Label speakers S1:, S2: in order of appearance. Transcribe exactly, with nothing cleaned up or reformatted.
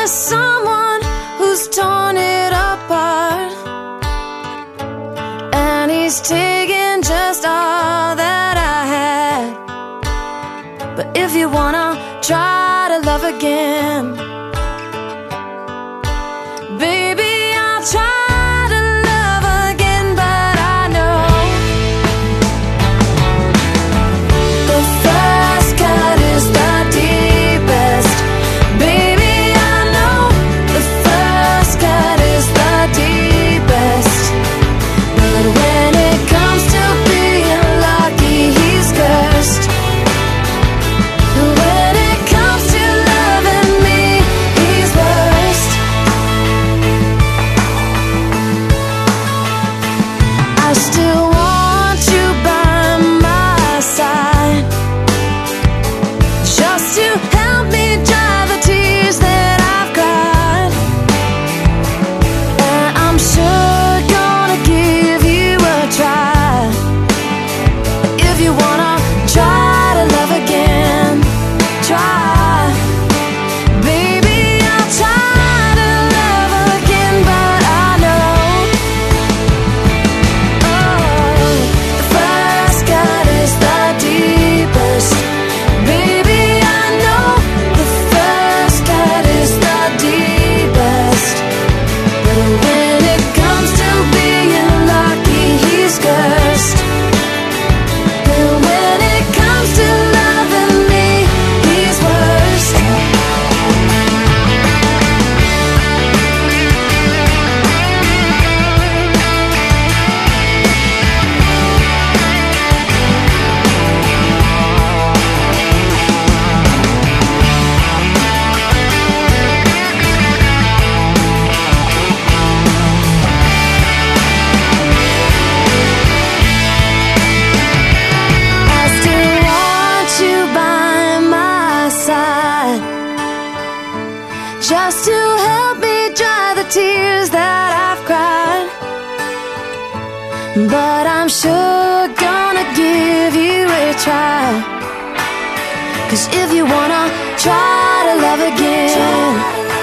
S1: there's someone who's torn it apart, and he's taken just all that I had. But if you wanna try to love again, baby, I'll try to love again. But I know the first cut is the deepest. Baby, I know the first cut is the deepest. But when it comes to being lucky, he's cursed. When it comes to loving me, he's worst. I still want you by my side, just to help me dry the tears that I've cried. And I'm sure gonna give you a try. If you wanna try to love again, try. Baby, I'll try to love again. But I know, oh, the first cut is the deepest. Baby, I know the first cut is the deepest. But when it comes to being lucky, he's cursed. And when it comes to loving me, he's worst. I still want you by my side, just to help me dry the tears that I've cried. But I'm sure gonna give you a try. 'Cause if you wanna try to love again,